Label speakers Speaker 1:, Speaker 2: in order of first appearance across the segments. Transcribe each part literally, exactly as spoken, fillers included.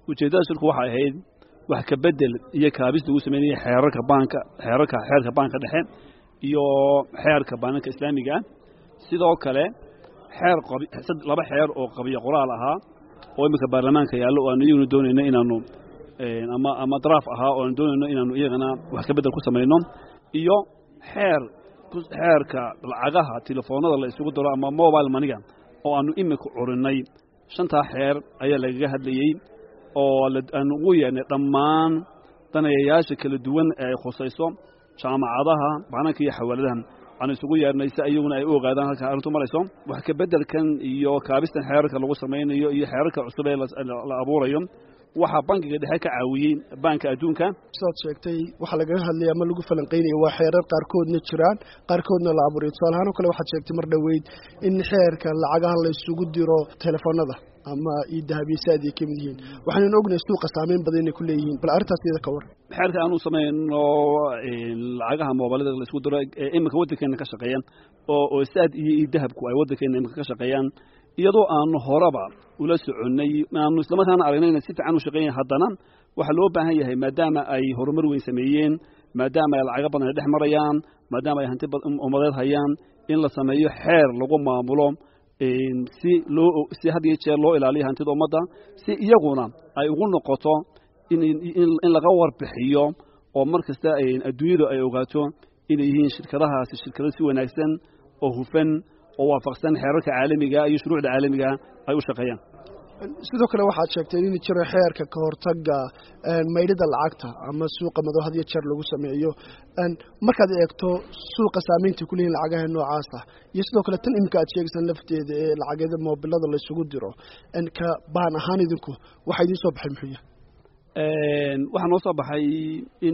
Speaker 1: ujeedada shirku waxa ahayd wax ka bedel iyo kaabis lagu sameeyay xeerarka banka xeerarka xeerka banka dhexe iyo xeerka banka islaamiga sidoo kale xeer qabi laba xeer oo qabiyo qoraal ahaa oo imika baarlamaanka yaalo oo aanu doonayno inaanu ama ama draft ahaa oo aanu doonayno inaanu iyagana wax ka bedel ku sameeyno iyo xeer xeerka lacagaha telefoonada la isugu diro ama mobile money oo aanu imika urinay shanta xeer ayaa laga hadlayay oo aanu ugu yeernay dhammaan danayaasha kala duwan ee khusayso jaamacadaha bananka iyo xawaaladaha aan isugu yeernay si ayaguna ay u ogaadaan halka arrintu marayso wax ka bedelkan iyo kaabistan xeerarka lagu sameeyo iyo xeerarka cusub ee la abuurayo waxa bankiga dhexe ka caawiyay banka adduunka
Speaker 2: soo sheegtay waxa laga hadlay ama lagu falanqeynay waa xeerar qaar koodna jiraan qaar koodna la abuuray tusaalahaan kale waxa sheegtay mar dhaweyd in xeerka lacagaha la isugu diro telefoonada ama idahabiyaad ay kamid yihiin waxaan ognahay suuqa saameyn badan inay ku leeyihiin bal arrintaas iyada ka war
Speaker 1: xeerka aanu sameeyno lacagaha mobilada la isku diro ee imika waddankeena ka shaqeeyaan oo oo saad iyo idahabku ay waddankeena imika ka shaqeeyaan iyadoo aanu horaba ula soconay aanu isla markaana aragnayna si fiican u shaqeeyay haddana waxa loo baahan yahay maadaama ay horumar weyn sameeyeen maadaama ay lacag badan dhex marayaan maadaama ay hanti umadeed hayaan in la sameeyo xeer lagu maamulo si loo si hadii jeer loo ilaaliyo hantida ummadda si iyaguna ay ugu noqoto in in laga warbixiyo oo markasta ay adduunyadu ay ogaato in yihiin shirkadahaasi shirkado si wanaagsan oo hufan oo waafaqsan xeerarka caalamiga iyo shuruucda caalamiga ay u shaqeeyaan
Speaker 2: sidoo kale waxaad sheegtay in jiro xeerka ka hortagga maydhida lacagta ama suuqa madow hadiyo jeer lagu sameeyo markaad eegto suuqa saameynta ku leeyahay lacagaha noocaas ah iyo sidoo kale tan imka aad sheegaysan lafteeda ee lacagada mobilada la isugu diro ka baan ahaan idinku waxa idin soo baxay muxuu
Speaker 1: yahay waxa noo soo baxay in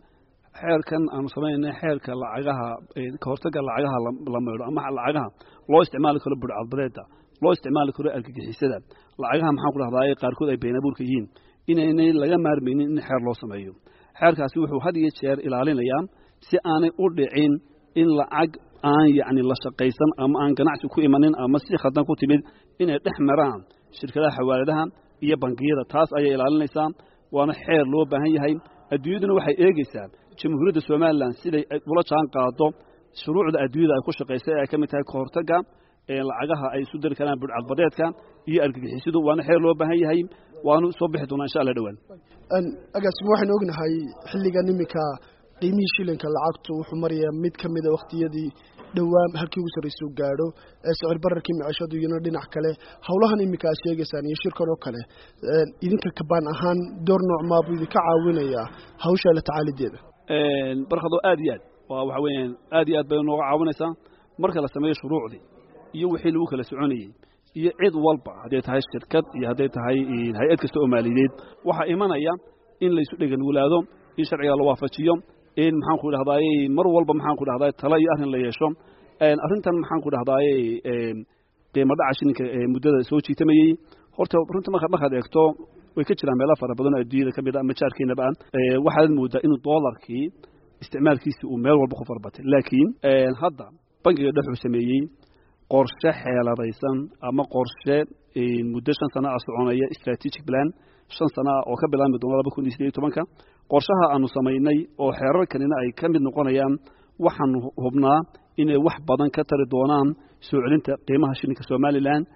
Speaker 1: xeerkan aanu sameeynay xeerka lacagaha ka hortagga lacagaha la maydho ama lacagaha loo isticmaali karo budcadbadeeda loo isticmaali karo argagixisada lacagaha maxaan ku dhahdaa qaarkood ay been abuurka yihiin inaanay laga maarmaynin in xeer loo sameeyo xeerkaasi wuxuu had iyo jeer ilaalinayaa si aanay u dhicin in lacag aan yacni la shaqaysan ama aan ganacsi ku imanin ama si khadan ku timid inay dhex maraan shirkadaha xawaaladaha iyo bangiyada taas ayay ilaalinaysaa waana xeer loo baahan yahay adduunyaduna waxay eegaysaa jamhuuriyadda Soomaaliland siday ula jaan qaado shuruucda adduunyada ay ku shaqeysay ay kamid tahay ka hortagga ee lacagaha ay isu diri karaan budcadbadeedka iyo argagixisadu waana xeer loo baahan yahay waanu soo bixi doonaa insha Allah dhawaan
Speaker 2: an agaasimo waxaan ognahay xilligan imika qiimihii shilinka lacagtu wuxuu marayaa mid kamid ah waqtiyadii dhawaan halkii uu sareyso gaadho ee sicir bararkii maciishadu iyo dhinac kale hawlahan imika ay sheegaysan iyo shirkan oo kale idinka kabaan ahaan door nooc ma buu idinka caawinayaa hawsha la tacaalideeda
Speaker 1: een barkado aad iyo aad waa waxa weeyaan aad iyo aad bay nooga caawinaysaa marka la sameeyo shuruucdii iyo wixii lagu kala soconayay iyo cid walba haday tahay shirkad iyo haday tahay hay'ad kasta oo maaliyadeed waxa imanaya in la isu dhagan walaado in sharciga la waafajiyo in maxaan ku dhahdaay mar walba maxaan ku dhahdaay talo iyo arrin la yeesho een arrintan maxaan ku dhahdaay een qiimo dhaca shilinka ee muddada soo jiitamayay horta runta marka markaad eegto way ka jiraan meelo fara badan oo adduunyada kamid ah majaarkeena baan ee waxaad moodaa inuu dollarkii isticmaalkiisa uu meel walba ku farbatay laakiin een hadda bangiga dhaxu sameeyay qorshe xeeladaysan ama qorshe muddo shan sano ah soconaya strategic plan shan sano oo ka bilaabmay doona laba kun iyo siddeed iyo toban qorshaha aanu sameeynay oo xeerarkanina ay ka mid noqonayaan waxaan hubnaa inay wax badan ka tari doonaan soo celinta qiimaha shilinka Soomaaliland